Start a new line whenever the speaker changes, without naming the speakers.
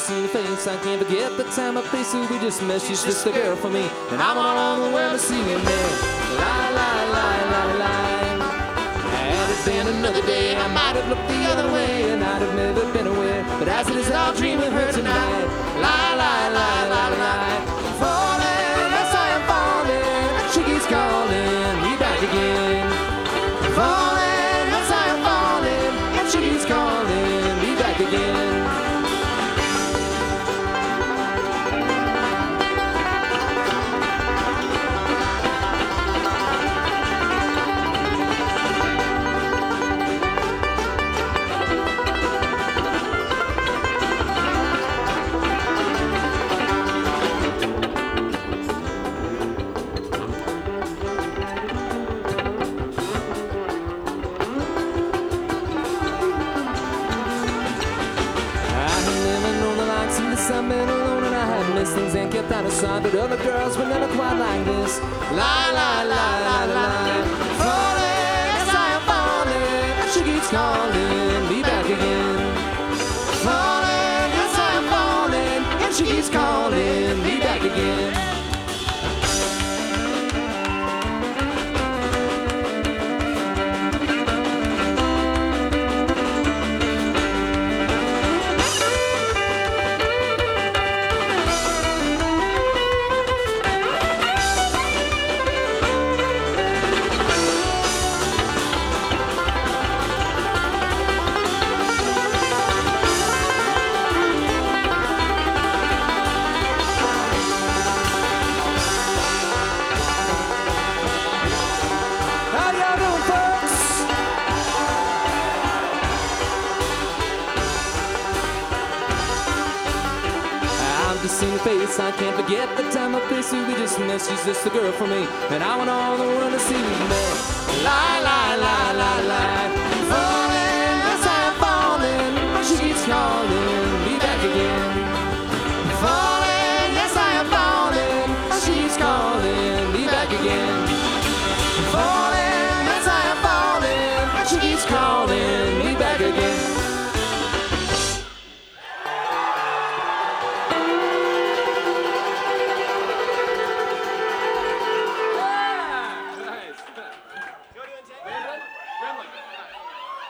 seen your face, I can't forget the time and place we just met. She's just the girl for me, and I'm all the world to see me there. La la la la la. Had it been another day, I might have looked the other way, and I'd have never been aware. But as it is, I'll dream of her tonight. La la la la la. Falling, yes I am falling, and she keeps calling me back again. Falling, yes I am falling, and she keeps calling me back again. I've been alone and I had missed things and kept out of sight, but other girls were never quite like this. La la la la la. Falling, yes I am falling, and she keeps calling me back again. Falling, yes I am falling, and she keeps calling me back again. Just seen your face, I can't forget the time of place we just met. She's just the girl for me, and I want all the world to see me met. La la la la la. Falling, yes I am falling, she keeps calling me back again.